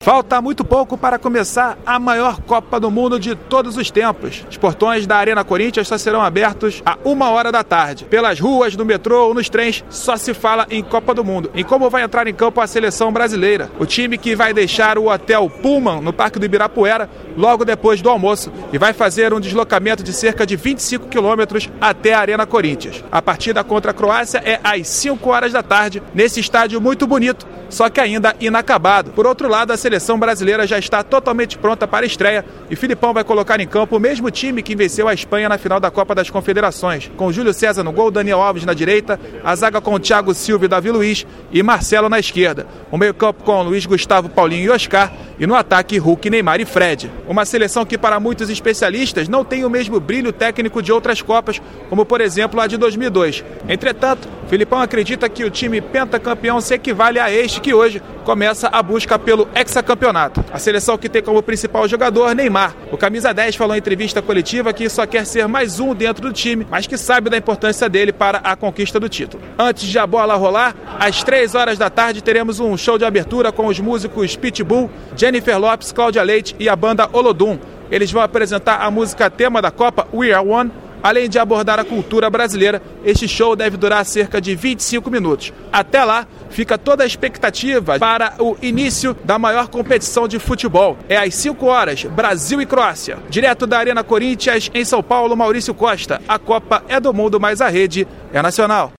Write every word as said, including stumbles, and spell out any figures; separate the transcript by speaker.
Speaker 1: Falta muito pouco para começar a maior Copa do Mundo de todos os tempos. Os portões da Arena Corinthians só serão abertos a uma hora da tarde. Pelas ruas, no metrô ou nos trens, só se fala em Copa do Mundo. Em como vai entrar em campo a seleção brasileira. O time que vai deixar o Hotel Pullman no Parque do Ibirapuera logo depois do almoço e vai fazer um deslocamento de cerca de vinte e cinco quilômetros até a Arena Corinthians. A partida contra a Croácia é às cinco horas da tarde, nesse estádio muito bonito, só que ainda inacabado. Por outro lado, a seleção brasileira já está totalmente pronta para a estreia e Filipão vai colocar em campo o mesmo time que venceu a Espanha na final da Copa das Confederações, com Júlio César no gol, Daniel Alves na direita, a zaga com Thiago Silva e Davi Luiz e Marcelo na esquerda. O meio-campo com Luiz Gustavo, Paulinho e Oscar, e no ataque Hulk, Neymar e Fred. Uma seleção que para muitos especialistas não tem o mesmo brilho técnico de outras Copas, como por exemplo a de dois mil e dois. Entretanto, Filipão acredita que o time pentacampeão se equivale a este que hoje começa a busca pelo hexacampeonato. A seleção que tem como principal jogador Neymar. O camisa dez falou em entrevista coletiva que só quer ser mais um dentro do time, mas que sabe da importância dele para a conquista do título. Antes de a bola rolar, às três horas da tarde teremos um show de abertura com os músicos Pitbull, Jennifer Lopes, Cláudia Leite e a banda Olodum. Eles vão apresentar a música tema da Copa, We Are One. Além de abordar a cultura brasileira, este show deve durar cerca de vinte e cinco minutos. Até lá, fica toda a expectativa para o início da maior competição de futebol. É às cinco horas, Brasil e Croácia. Direto da Arena Corinthians, em São Paulo, Maurício Costa. A Copa é do mundo, mas a rede é nacional.